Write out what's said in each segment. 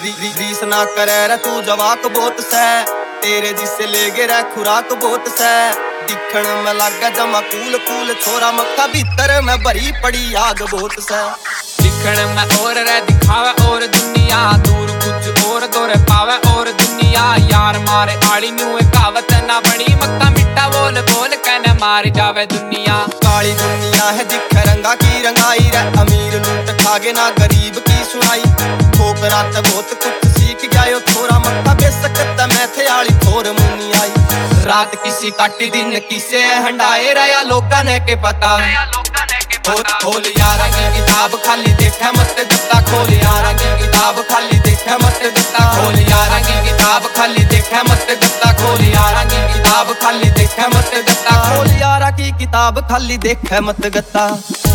रीस ना करे रे तू जवाक बहुत सै, तेरे जिसे ले गे रे खुराक बहुत सै। दिखण में लागे जमा कूल कूल छोरा, मक्का भीतर में भरी पड़ी आग बहुत सै। दिखण में और रे दिखावे और दुनिया, दूर कुछ और दोरे पावे और दुनिया। यार मारे आली न्यू कहावत ना बनी, मक्का मिट्टा बोल बोल कहने मार जावे दुनिया। काली दुनिया है दिखे रंगा की रंगाई रे, अमीर लूट खागे ना गरीब की सुनाई। ठोकरा ते बहुत कुछ सीख गया थोड़ा, मक्का बेसकत मैं थे आली थोर मुनी आई। रात किसी काटी दिन किसे हंडाए रहा लोगा ने के पता। खोल यारा की किताब खाली देखा मत दिता, खोल यारा की किताब खाली देखा मत दिता। खोल यारा की किताब खाली देखा मत दिता, खोल यारा की किताब खाली देखा मत दिता। खोल यारा की किताब खाली देखा मत गता।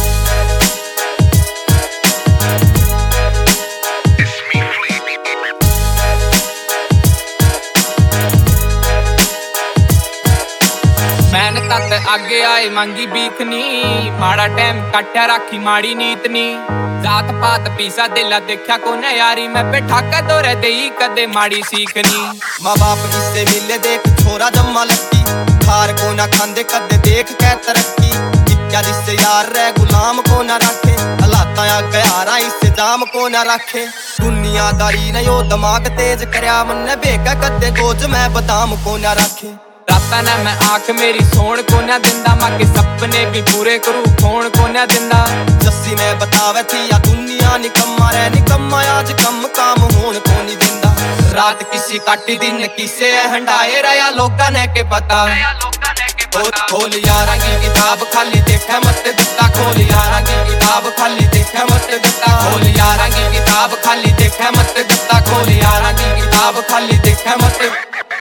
मैंने तत आगे आए मांगी बीखनी, माड़ा टाइम काट्या राखी माड़ी नीतनी। जात पात पीसा दिला देखा को न यारी, मैं बैठा के दौरे देई कदे माड़ी सीखनी। माँ बाप इससे मिले देख छोरा जम्मा लक्की, खार को ना खांदे कदे देख के तरक्की। क्या जिससे यार रे गुलाम को ना रखे, हलाता आगे हारा इससे जाम को ना रखे। दुनियादारी ने यो दिमाग तेज करया, मन ने बेका कदे गोज में बदाम को ना रखे। राता ने मैं आंख मेरी सोण को ना दिंदा, मां के सपने भी पूरे करूं खोण को ना दिंदा। जस्सी ने बतावे थी या दुनिया निकम्मा रे निकम्मा, आज कम काम होण को नहीं दिंदा। रात किसी काटी दिन किसे हंडाए रहा लोगा ने के पता। खोल यारा की किताब खाली देखा मत दिता, खोल यारा की किताब खाली देखा मत दिता। खोल यारा की किताब खाली देखा मत दिता, खोल यारा की किताब खाली देखा मत।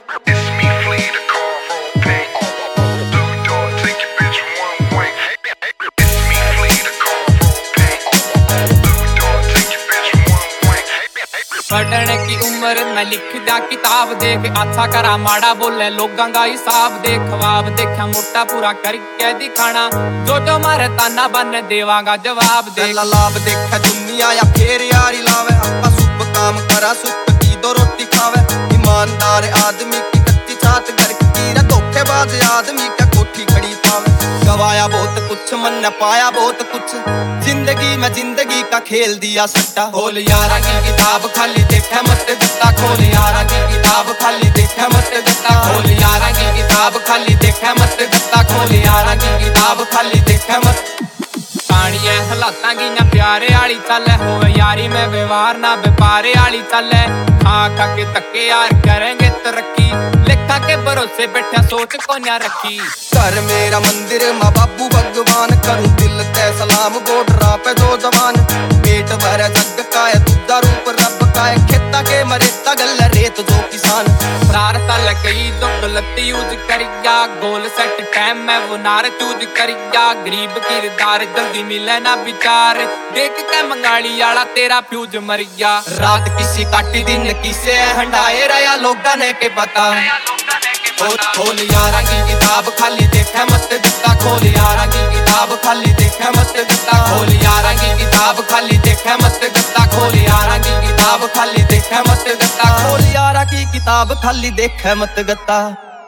पढ़ने की उम्र में लिख दा किताब देख, अच्छा करा माड़ा बोले लोगां का हिसाब देख। ख्वाब देखा मोटा पूरा करके दिखाना, जो जो मारे ताना बन देवांगा जवाब दे। लाभ देखा दुनिया या फेर यारी लावे, आपा सुप काम करा सुप की दो रोटी खावे। ईमानदार आदमी की कच्ची छात घर की रे, धोखेबाज आदमी का कोठी खड़ी पावे। गवाया बहुत कुछ मन न पाया बहुत कुछ, जिंदगी में जिंदगी का खेल दिया सट्टा। खोल यारा की किताब खाली देखा मत दिता, खोल यारा की किताब खाली देखा मत दिता। खोल यारा की किताब खाली देखा मत दिता, खोल यारा की किताब खाली देखा मत। पानिया हालातां की ना प्यारे आली चल, होवे यारी में व्यवहार ना व्यापारे आली चल। खा खा के तके यार करेंगे तरक्की, लेखा के भरोसे बैठा सोच को ना रखी। घर मेरा मंदिर माँ बाबू भगवान, करूं दिल ते सलाम बॉर्डरा पे दो जवान। पेट भर जग का है दूधा रूप रब का है, खेता के मरेता गल रेत जो किसान। नार तल कई तो गलत यूज करिया, गोल सेट टाइम में वो नार चूज करिया। गरीब किरदार जल्दी मिले ना विचार, देख के मंगाली आला तेरा फ्यूज मरिया। रात किसी काटी दिन किसे हंडाए रहा लोगा ने के पता। खोल यारा की किताब खाली देखा मत दिता, खोल यारा की किताब खाली देखा मत दिता। खोल यारा की किताब खाली देखा मत दिता, खोल यारा की किताब खाली देखा मत दिता। खोल यारा की किताब खाली देखा मत गता।